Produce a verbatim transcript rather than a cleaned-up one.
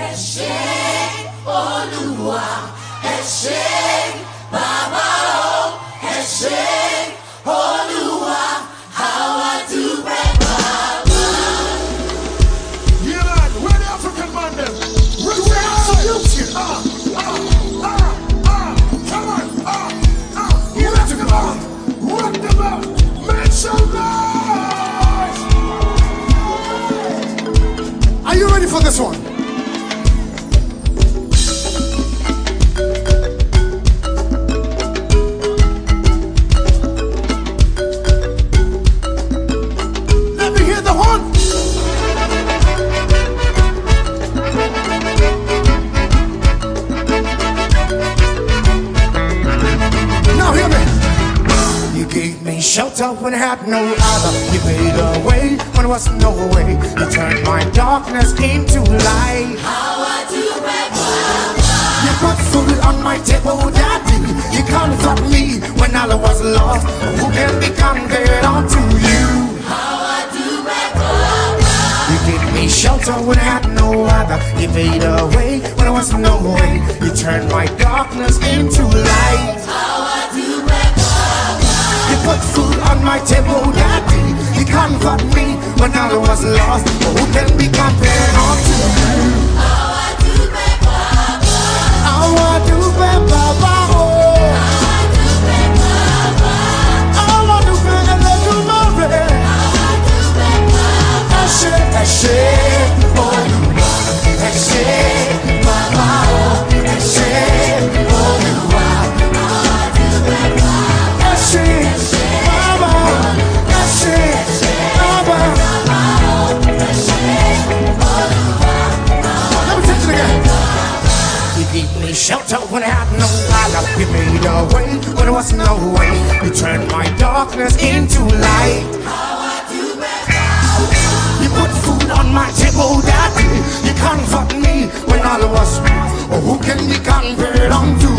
ṣé Olúwa, ẹ ṣé Baba o, ẹ ṣé Olúwa, àwa dúpẹ́ Baba. Yeah, man, where the African man them? Where the absolute? Ah, ah, ah, ah, come on, ah, ah, rock the boat, rock the boat, make some noise. Are you ready for this one? Let me hear the horn. Now hear me. You gave me shelter when I had no other. You made a way when there was no way. You turned my darkness into light. Àwa dúpẹ́ Baba. You put food on my table, Daddy. You comfort me when I was lost. Who can be compared unto you? Àwa dúpẹ́ Baba. You gave me shelter when I had no other. You made a way when there was no way. You turned my darkness into light. Àwa dúpẹ́ Baba. You put food on my table, Daddy. You comfort me when I was lost. Who can be compared unto you? Àwa dúpẹ́ Baba. I want to be Baba. Oh. Àwa dúpẹ́ Baba. I want to be a little more. Àwa dúpẹ́ Baba. I say, I say, oh, I say, Baba. Oh, I say, oh, Àwa dúpẹ́ Baba. I say, Baba. I say, Baba. Let me take it again. You gave me shelter when I had no other. You made a way when there was no way. You turned my darkness into light. Àwa dúpẹ́ Baba. You put food on my table, Daddy. You comfort me when all was. Oh, who can be compared unto